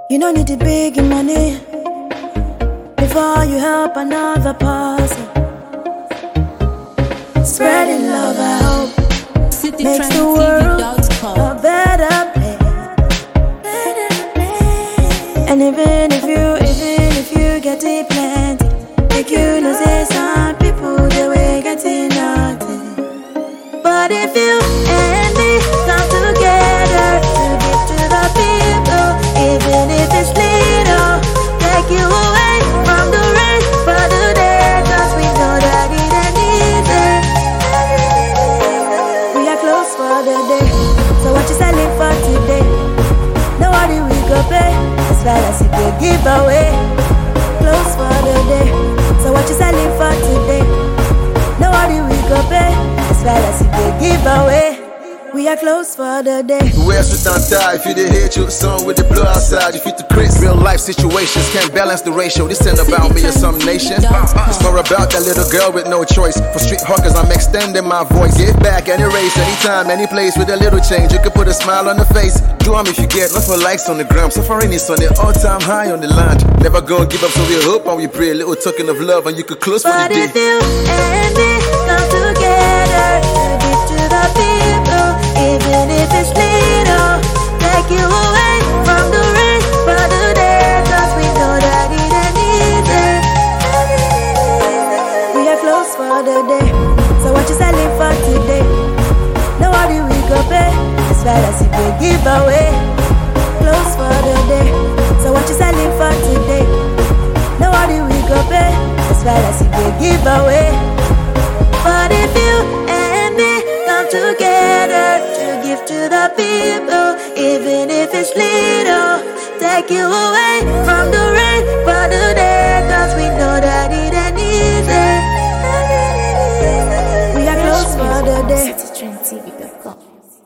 You don't need the big money before you help another person. Spreading love, I hope, makes the world a better place. And even if you get it plenty, like you know say some people they will get it nothing. But if you and me come together to give to the people, even if it's little, take you away from the rain for the day, 'cause we know that it ain't easy. We are close for the day, so what you selling for today? Nobody we go pay, as far as you can give away. Close for the day, so what you selling for today? Nobody we go pay, as far as you can give away. We are close for the day. Who else would not die if you did hit you a song with the blood outside? You fit the Chris. Real life situations can't balance the ratio. This ain't about me or some nation. It's more about that little girl with no choice. For street hawkers, I'm extending my voice. Give back any race, anytime, any place with a little change. You can put a smile on the face. Do 'em if you get love for likes on the gram. Suffering is on the all-time high on the line. Never gonna give up, so we hope and we pray. A little token of love and you could close for the But day. if you and me come together to give to the people, even if it's little, take you away from the rain for the day, 'cause we know that it ain't easy. We are close for the day, so what you selling for today? Nobody we go pay, as far as you can give away. Close for the day, so what you selling for today? Nobody we go pay, as far as you can give away. But if you and me come together to give to the people, even if it's little, take you away from the rain for the day, 'cause we know that it ain't easy. We are close for the day. CityTrendTV.com